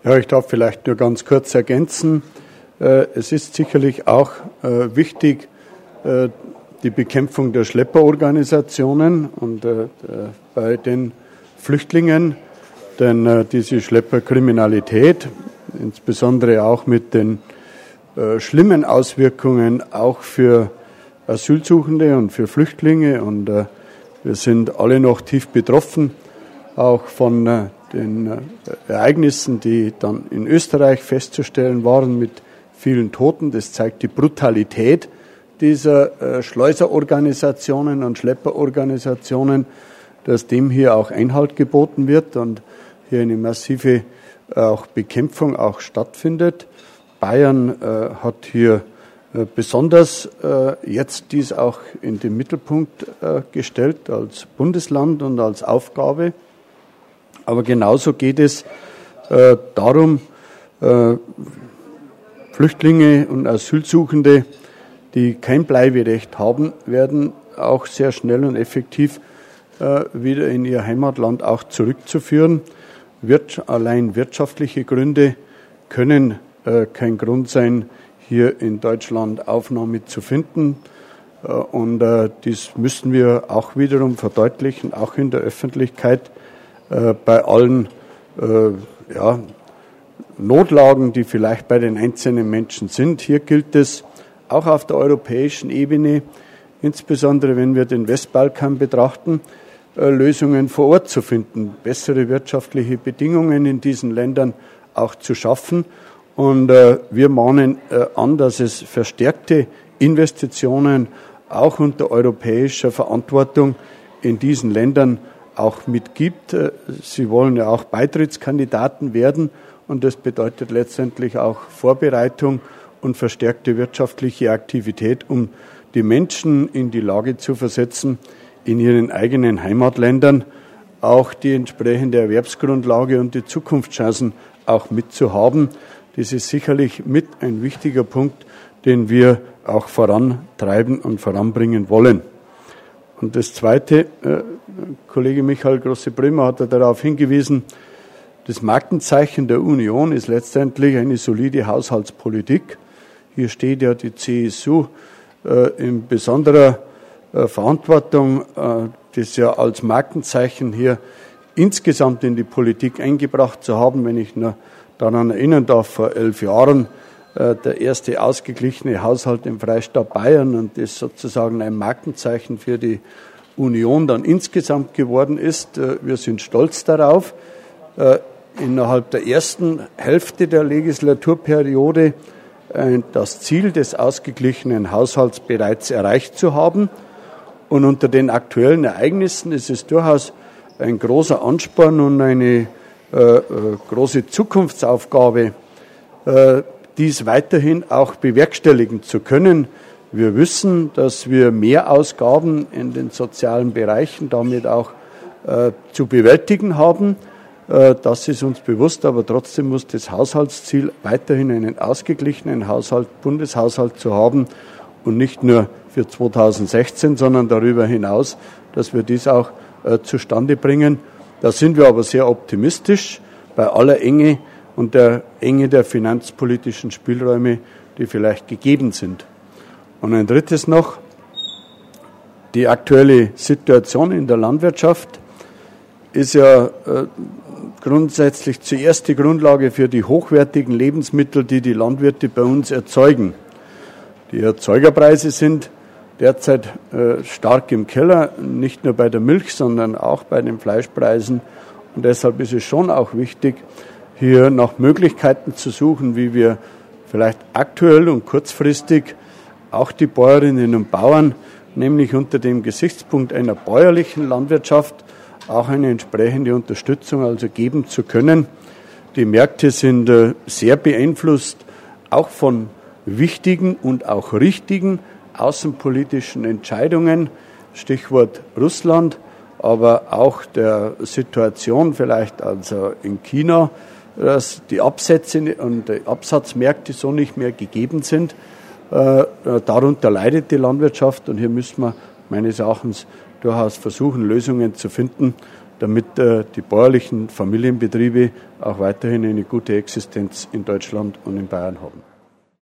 Ja, ich darf vielleicht nur ganz kurz ergänzen. Es ist sicherlich auch wichtig, die Bekämpfung der Schlepperorganisationen und bei den Flüchtlingen, denn diese Schlepperkriminalität, insbesondere auch mit den schlimmen Auswirkungen auch für Asylsuchende und für Flüchtlinge, und wir sind alle noch tief betroffen, auch von den Ereignissen, die dann in Österreich festzustellen waren mit vielen Toten. Das zeigt die Brutalität dieser Schleuserorganisationen und Schlepperorganisationen, dass dem hier auch Einhalt geboten wird und hier eine massive auch Bekämpfung auch stattfindet. Bayern hat hier besonders jetzt dies auch in den Mittelpunkt gestellt als Bundesland und als Aufgabe. Aber genauso geht es darum, Flüchtlinge und Asylsuchende, die kein Bleiberecht haben, werden auch sehr schnell und effektiv wieder in ihr Heimatland auch zurückzuführen. Allein wirtschaftliche Gründe können kein Grund sein, hier in Deutschland Aufnahme zu finden. Und dies müssen wir auch wiederum verdeutlichen, auch in der Öffentlichkeit, bei allen Notlagen, die vielleicht bei den einzelnen Menschen sind. Hier gilt es auch auf der europäischen Ebene, insbesondere wenn wir den Westbalkan betrachten, Lösungen vor Ort zu finden, bessere wirtschaftliche Bedingungen in diesen Ländern auch zu schaffen. Und wir mahnen an, dass es verstärkte Investitionen auch unter europäischer Verantwortung in diesen Ländern auch mitgibt. Sie wollen ja auch Beitrittskandidaten werden, und das bedeutet letztendlich auch Vorbereitung und verstärkte wirtschaftliche Aktivität, um die Menschen in die Lage zu versetzen, in ihren eigenen Heimatländern auch die entsprechende Erwerbsgrundlage und die Zukunftschancen auch mitzuhaben. Das ist sicherlich mit ein wichtiger Punkt, den wir auch vorantreiben und voranbringen wollen. Und das Zweite, Kollege Michael Grosse-Brümmer hat darauf hingewiesen, das Markenzeichen der Union ist letztendlich eine solide Haushaltspolitik. Hier steht ja die CSU in besonderer Verantwortung, das ja als Markenzeichen hier insgesamt in die Politik eingebracht zu haben. Wenn ich nur daran erinnern darf, vor 11 Jahren der erste ausgeglichene Haushalt im Freistaat Bayern, und das sozusagen ein Markenzeichen für die Union dann insgesamt geworden ist. Wir sind stolz darauf, innerhalb der ersten Hälfte der Legislaturperiode das Ziel des ausgeglichenen Haushalts bereits erreicht zu haben. Und unter den aktuellen Ereignissen ist es durchaus ein großer Ansporn und eine große Zukunftsaufgabe, dies weiterhin auch bewerkstelligen zu können. Wir wissen, dass wir Mehrausgaben in den sozialen Bereichen damit auch zu bewältigen haben. Das ist uns bewusst, aber trotzdem muss das Haushaltsziel weiterhin einen ausgeglichenen Bundeshaushalt zu haben, und nicht nur für 2016, sondern darüber hinaus, dass wir dies auch zustande bringen. Da sind wir aber sehr optimistisch bei aller Enge und der Enge der finanzpolitischen Spielräume, die vielleicht gegeben sind. Und ein drittes noch, die aktuelle Situation in der Landwirtschaft ist ja grundsätzlich zuerst die Grundlage für die hochwertigen Lebensmittel, die die Landwirte bei uns erzeugen. Die Erzeugerpreise sind derzeit stark im Keller, nicht nur bei der Milch, sondern auch bei den Fleischpreisen. Und deshalb ist es schon auch wichtig, hier nach Möglichkeiten zu suchen, wie wir vielleicht aktuell und kurzfristig auch die Bäuerinnen und Bauern, nämlich unter dem Gesichtspunkt einer bäuerlichen Landwirtschaft, auch eine entsprechende Unterstützung also geben zu können. Die Märkte sind sehr beeinflusst, auch von wichtigen und auch richtigen außenpolitischen Entscheidungen, Stichwort Russland, aber auch der Situation vielleicht also in China, dass die Absätze und die Absatzmärkte so nicht mehr gegeben sind. Darunter leidet die Landwirtschaft, und hier müssen wir meines Erachtens durchaus versuchen, Lösungen zu finden, damit die bäuerlichen Familienbetriebe auch weiterhin eine gute Existenz in Deutschland und in Bayern haben.